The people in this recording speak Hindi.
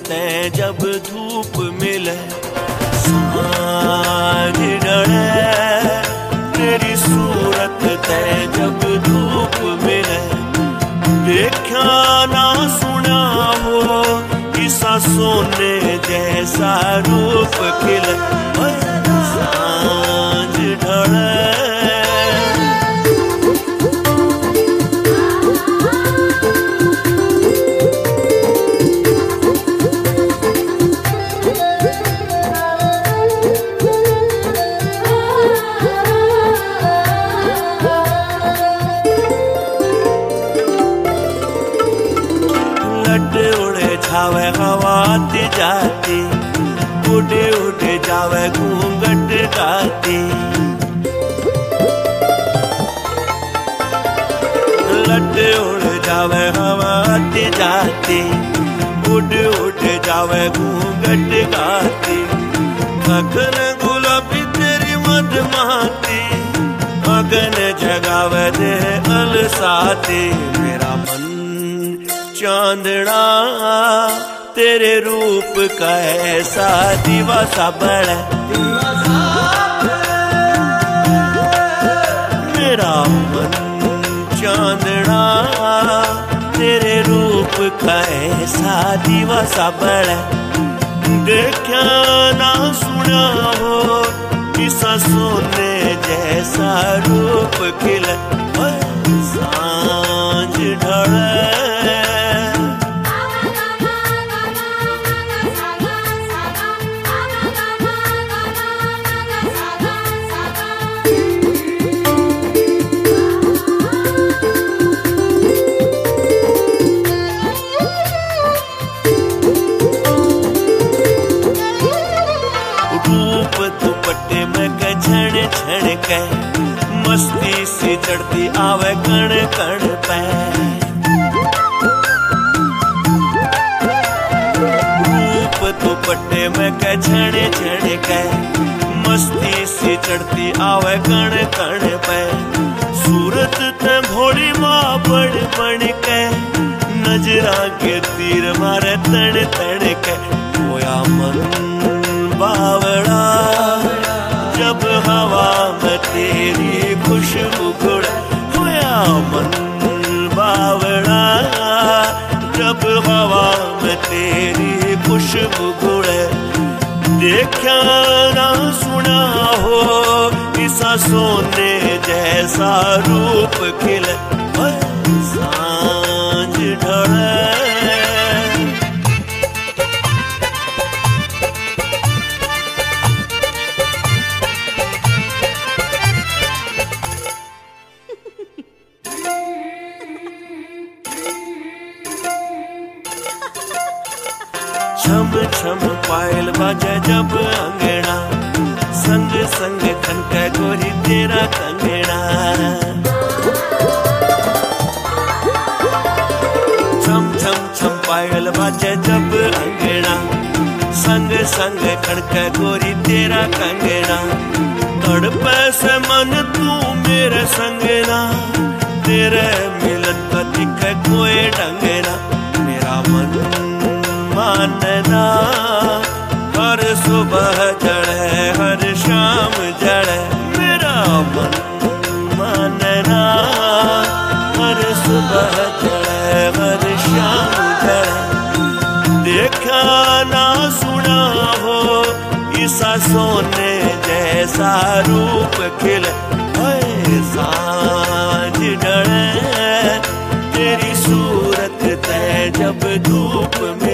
तै जब धूप मिले, सांझ ढले तेरी सूरत तै जब धूप मिले, देखा ना सुना हो किसा सोने जैसा रूप खिले, सांझ ढले। उड़े जावे हवा आती जाती, उड़े उड़े जावे घूंघट गाती, लट उड़ जावे हवा आती जाती, उड़ उड़ जावे घूंघट गाती, अगन गुलाबी तेरी मधुमाती, अगन जगावे दे अलसाती, मेरा मन चांदना तेरे रूप का ऐसा दीवा सा बड़ा, मेरा मन चांदना तेरे रूप का ऐसा दीवा सा बड़ा, देखा ना सुना हो किसा सोने जैसा रूप खिले, सांझ ढले। दुपट्टे में छण छण के मस्ती सी चढ़ती आवे कण कण पे, रूप दुपट्टे में छण छण के मस्ती सी चढ़ती आवे कण कण पे, सूरत ते भोली माँ बड़ बन के, नजरा के तीर मारे तण तण के, होया मन बावड़ा जब हवा में तेरी खुशबू उड़े, होया मन बावड़ा जब हवा में तेरी खुशबू उड़े, देखा ना सुना हो किसा सोने जैसा रूप खिले, सांझ ढले। छम छम पायल बाजे जब अंगना, संग संग खनके गोरी तेरा कंगना, छम छम छम पायल बाजे जब अंगना, संग संग खनके गोरी तेरा कंगना, तड़पे से मन तू मेरे संगना, तेरे मिलन का दिखे कोई ढंगना, मेरा मन मानना हर सुबह जड़े हर शाम जड़े, मेरा मन मानना हर सुबह जड़े हर शाम जड़े, देखा ना सुना हो किसा सोने जैसा रूप खिले, सांझ ढले तेरी सूरत तै जब धूप में